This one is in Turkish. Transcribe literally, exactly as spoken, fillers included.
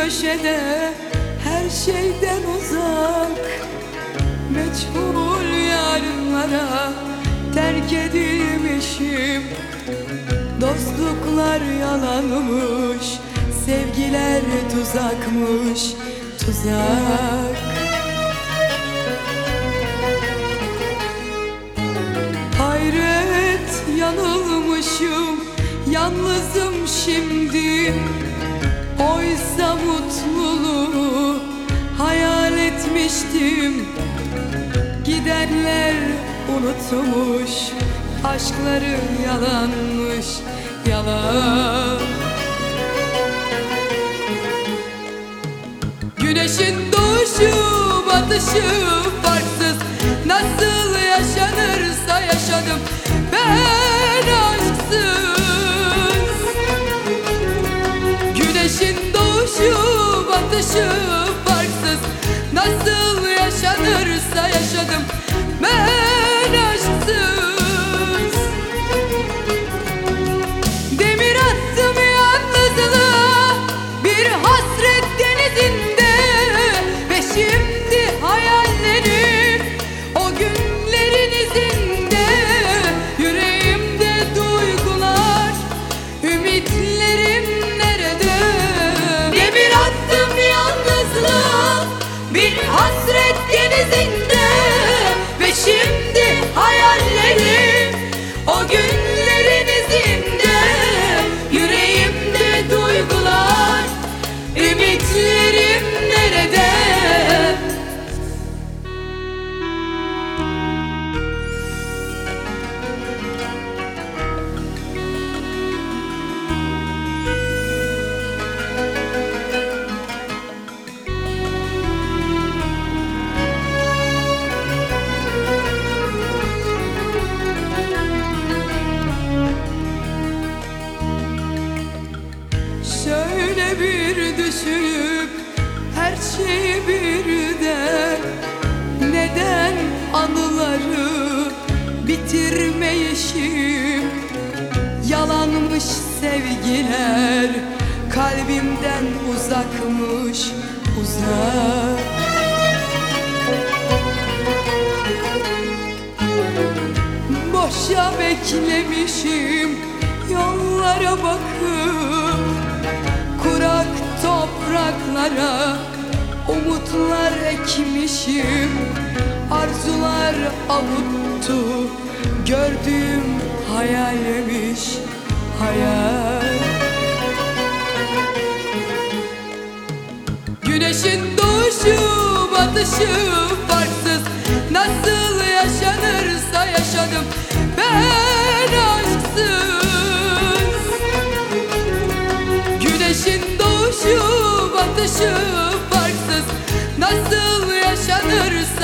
köşede, her şeyden uzak, meçhul yarınlara terk edilmişim. Dostluklar yalanmış, sevgiler tuzakmış, tuzak. Hayret, yanılmışım, yalnızım şimdi. Oysa mutluluğu hayal etmiştim. Gidenler unutmuş, aşkları yalanmış, yalan. Güneşin doğuşu batışı farksız, nasıl yaşanırsa yaşadım ben aşksız. Güneşin doğuşu batışı farksız, nasıl yaşanırsa yaşadım ben aşksız. Demir attım yalnızlığa bir hasret denizinde, ve şimdi hayallerim o günlerin izinde. Yüreğimde duygular, ümitlerim nerede? Demir attım yalnızlığa bir hasret denizinde, ve şimdi hayallerim o günlerin izinde. Yüreğimde duygular, ümitlerim nerede? Şöyle bir düşünüp her şeyi birden, neden anıları bitirmeyişim? Yalanmış sevgiler, kalbimden uzakmış, uzak. Boşa beklemişim yollara bakıp, kurak topraklara umutlar ekmişim. Arzular avuttu, gördüğüm hayalmiş, hayal. Güneşin doğuşu batışı farksız, nasıl yaşanırsa yaşadım ben aşksız. Güneşin doğuşu batışı farksız, nasıl yaşanırsa